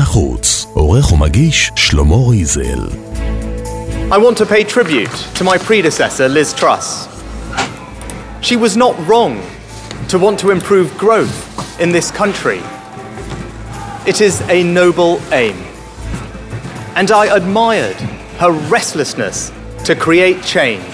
החוץ, עורך ומגיש שלמה ריזל. I want to pay tribute to my predecessor, Liz Truss. She was not wrong to want to improve growth in this country. It is a noble aim. And I admired her restlessness to create change.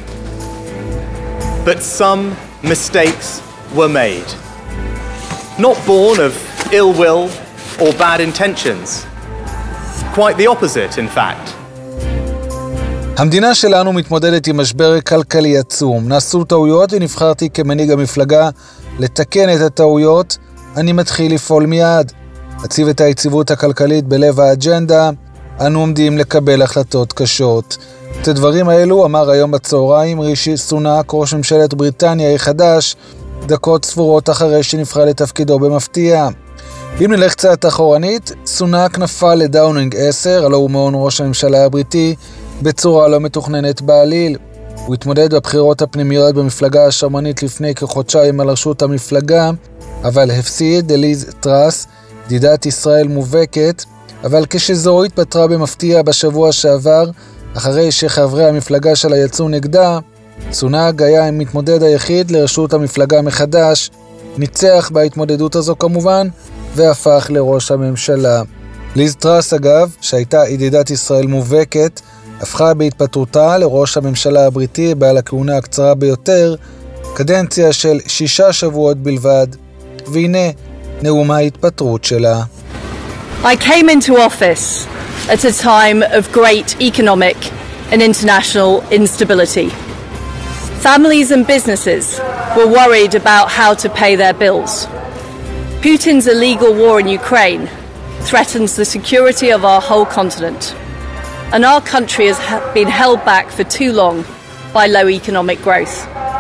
But some mistakes were made. Not born of ill will or bad intentions. Quite the opposite, in fact. המדינה שלנו מתמודדת עם משבר כלכלי עצום. נעשו טעויות ונבחרתי כמנהיג המפלגה לתקן את הטעויות. אני מתחיל לפעול מיד. להציב את היציבות הכלכלית בלב האג'נדה. אנו עומדים לקבל החלטות קשות. את הדברים האלו אמר היום בצהריים רישי סונאק, ראש ממשלת בריטניה החדש, דקות ספורות אחרי שנבחר לתפקידו במפתיע. אם נלך קצת אחורנית, סונאק נפל לדאונינג 10, הלא הוא מעון ראש הממשלה הבריטי, בצורה לא מתוכננת בעליל. הוא התמודד בבחירות הפנימיות במפלגה השמרנית לפני כחודשיים על ראשות המפלגה, אבל הפסיד ליז טראס, ידידת ישראל מובהקת, אבל כשזו התפטרה במפתיע בשבוע שעבר, אחרי שחברי המפלגה שלה יצאו נגדה, סונאק היה המתמודד היחיד לראשות המפלגה מחדש, ניצח בהתמודדות הזו כמובן, והפך לראש הממשלה. ליז טראס אגב, שהייתה ידידת ישראל מובהקת, הפכה בהתפטרותה לראש הממשלה הבריטי בעל הכהונה הקצרה ביותר, קדנציה של 6 שבועות בלבד, והנה נאום ההתפטרות שלה. I came into office at a time of great economic and international instability. Families and businesses were worried about how to pay their bills. Putin's illegal war in Ukraine threatens the security of our whole continent. And our country has been held back for too long by low economic growth.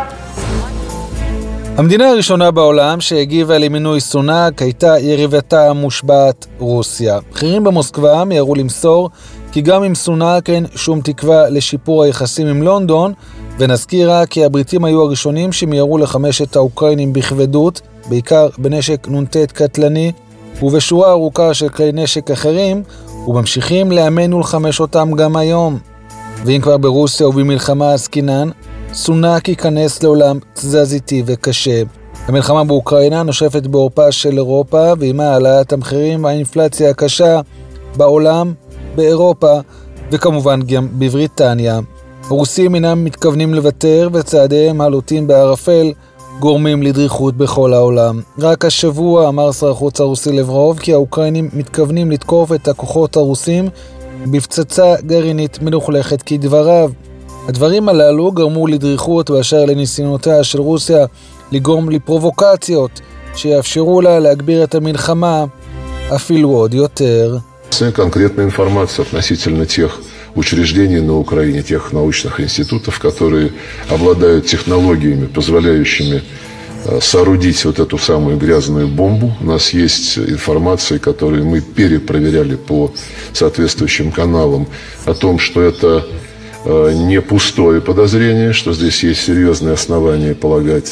המדינה הראשונה בעולם שהגיבה למינוי סונאק הייתה יריבתה המושבעת רוסיה. בכירים במוסקבה מיהרו למסור כי גם עם סונאק אין שום תקווה לשיפור היחסים עם לונדון, ונזכירה כי הבריטים היו הראשונים שמיהרו לחמש את האוקראינים בכבדות, בעיקר בנשק נונטט קטלני ובשורה ארוכה של כלי נשק אחרים, וממשיכים לאמן ולחמש אותם גם היום. ואם כבר ברוסיה ובמלחמה עסקינן, סונאק ייכנס לעולם תזזיתי וקשה. המלחמה באוקראינה נושפת בעורפה של אירופה, ועימה העלאת המחירים והאינפלציה הקשה בעולם, באירופה, וכמובן גם בבריטניה. הרוסים אינם מתכוונים לוותר, וצעדיהם העלותים בערפל גורמים לדריכות בכל העולם. רק השבוע אמר שר החוץ הרוסי לברוב כי האוקראינים מתכוונים לתקוף את הכוחות הרוסים בפצצה גרעינית מלוכלכת כדבריו. הדברים הללו גרמו לדריכות באשר לניסיונותיה של רוסיה לגרום לפרובוקציות שיאפשרו לה להגביר את המלחמה אפילו עוד יותר. Конкретная информация относительно тех учреждений на Украине, тех научных институтов, которые обладают технологиями, позволяющими соорудить вот эту самую грязную бомбу. У нас есть информация, которую мы перепроверяли по соответствующим каналам, о том, что это не пустое подозрение, что здесь есть серьезные основания полагать,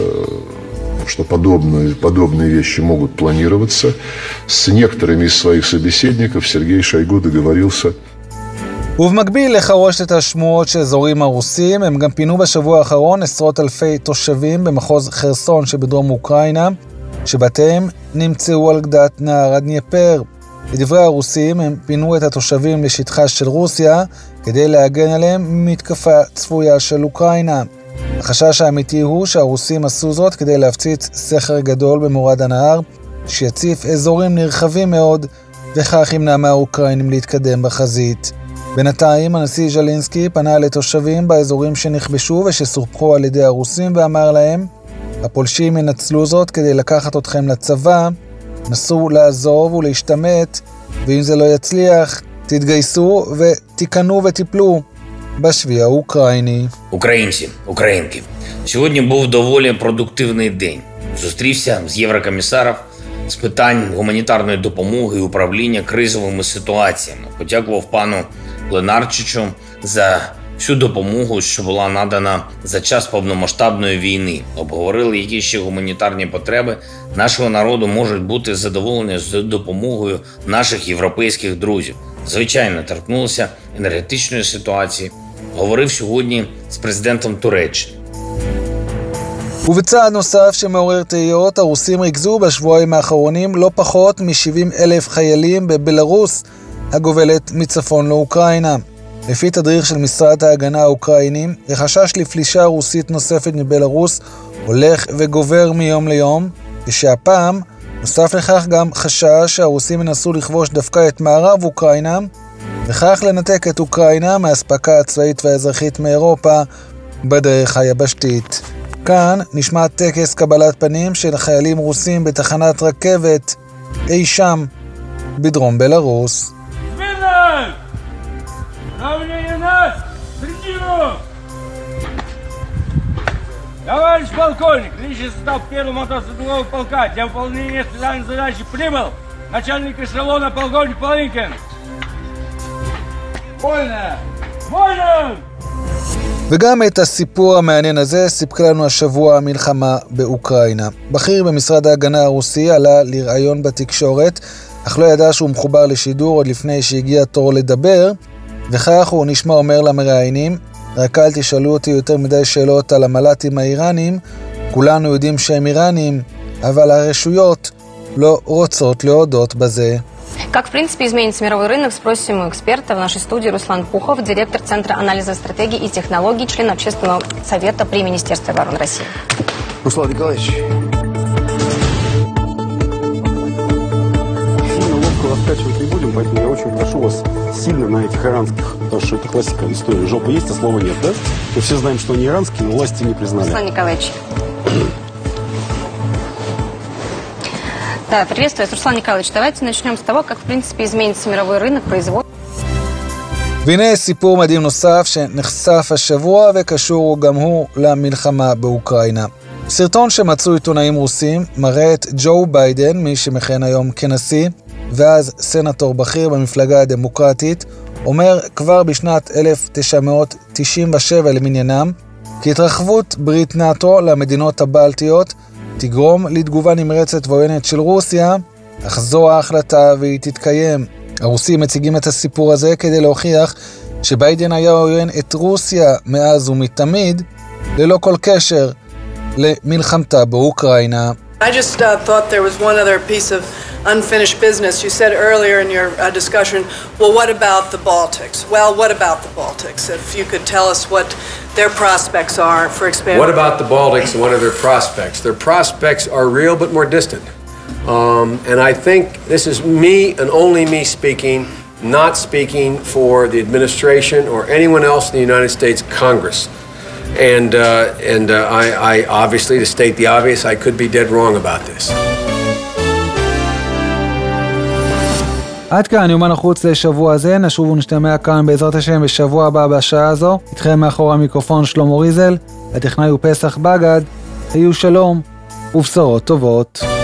что подобные вещи могут планироваться. С некоторыми из своих собеседников Сергей Шойгу договорился. ובמקביל לחרוש את השמועות שאזורים הרוסים, הם גם פינו בשבוע האחרון עשרות אלפי תושבים במחוז חרסון שבדרום אוקראינה, שבתיהם נמצאו על גדת נהר הדניפר. לדברי הרוסים הם פינו את התושבים לשטחה של רוסיה כדי להגן עליהם ממתקפה צפויה של אוקראינה. החשש האמיתי הוא שהרוסים עשו זאת כדי להפציץ סכר גדול במורד הנהר שיציף אזורים נרחבים מאוד, וכך ימנע מהאוקראינים להתקדם בחזית. בינתיים הנשיא ז'לינסקי פנה לתושבים באזורים שנכבשו ושסופחו על ידי הרוסים ואמר להם, הפולשים ינצלו זאת כדי לקחת אתכם לצבא, נסו לעזוב ולהשתמט, ואם זה לא יצליח, תתגייסו ותיכנו וטיפלו בשבי האוקראיני. Українці, українки, сьогодні був доволі продуктивний день. Зустрівся з єврокомісарів з питань гуманітарної допомоги і управління кризовими ситуаціями. Подякував пану Ленарчичу за всю допомогу, що була надана за час повномасштабної війни. Обговорили, які ще гуманітарні потреби нашого народу можуть бути задоволені з допомогою наших європейських друзів. Звичайно, торкнулися енергетичної ситуації. Говорив сьогодні з президентом Туреччини. ובצעד נוסף שמעורר תהיות, הרוסים ריכזו בשבועיים האחרונים לא פחות מ-70,000 חיילים בבלרוס, הגובלת מצפון לאוקראינה. לפי תדריך של משרד ההגנה האוקראינים, החשש לפלישה רוסית נוספת מבלרוס הולך וגובר מיום ליום, ושהפעם נוסף לכך גם חשש שהרוסים ינסו לכבוש דווקא את מערב אוקראינה, וכך לנתק את אוקראינה מהאספקה הצבאית והאזרחית מאירופה בדרך היבשתית. כאן נשמע טקס קבלת פנים של חיילים רוסים בתחנת רכבת אי שם בדרום בלרוס. Товарищ полковник, личный состав первого мотострелкового полка для выполнения специальной задачи прибыл начальник эшелона полковник Полынкин. Вольно! Вольно! וגם את הסיפור המעניין הזה סיפקה לנו השבוע המלחמה באוקראינה. בכיר במשרד ההגנה הרוסי עלה לראיון בתקשורת, אך לא ידע שהוא מחובר לשידור עוד לפני שהגיע תור לדבר, וכך הוא נשמע אומר למראיינים, רק אל תשאלו אותי יותר מדי שאלות על המל"טים האיראנים, כולנו יודעים שהם איראנים, אבל הרשויות לא רוצות להודות בזה. Как, в принципе, изменится мировой рынок, спросим у эксперта. В нашей студии Руслан Пухов, директор Центра анализа стратегий и технологий, член Общественного совета при Министерстве обороны России. Руслан Николаевич. Сильно ловко раскачивать не будем, поэтому я очень прошу вас сильно на этих иранских, потому что это классика истории. Жопа есть, а слова нет, да? Мы все знаем, что они иранские, но власти не признали. Руслан Николаевич. Да, приветствую, Руслан Николаевич. Давайте начнем с того, как, в принципе, изменится мировой рынок производства. והנה סיפור מדהים נוסף שנחשף השבוע וקשור גם הוא למלחמה באוקראינה. סרטון שמצאו עיתונאים רוסים מראה את ג'ו ביידן, מי שמכהן היום כנשיא, ואז סנטור בכיר במפלגה הדמוקרטית, אומר כבר בשנת 1997 למניינם, כי התרחבות ברית נאט"ו למדינות הבלטיות תגרום לתגובה נמרצת ועוינת של רוסיה, אך זו ההחלטה והיא תתקיים. הרוסים מציגים את הסיפור הזה כדי להוכיח שביידן היה עוין את רוסיה מאז ומתמיד, ללא כל קשר למלחמתה באוקראינה. I just thought there was one other piece of unfinished business. You said earlier in your discussion, well, what about the Baltics? Well, what about the Baltics? If you could tell us what their prospects are for expanding. What about the Baltics and what are their prospects? Their prospects are real but more distant. And I think this is me and only me speaking, not speaking for the administration or anyone else in the United States Congress. And I obviously, to state the obvious, I could be dead wrong about this. עד כאן יומן החוץ לשבוע הזה, נשוב ונשתמע כאן בעזרת השם בשבוע הבא בשעה הזו. איתכם מאחורי המיקרופון שלמה ריזל, הטכנאי הוא פסח בגד, היו שלום ובשורות טובות.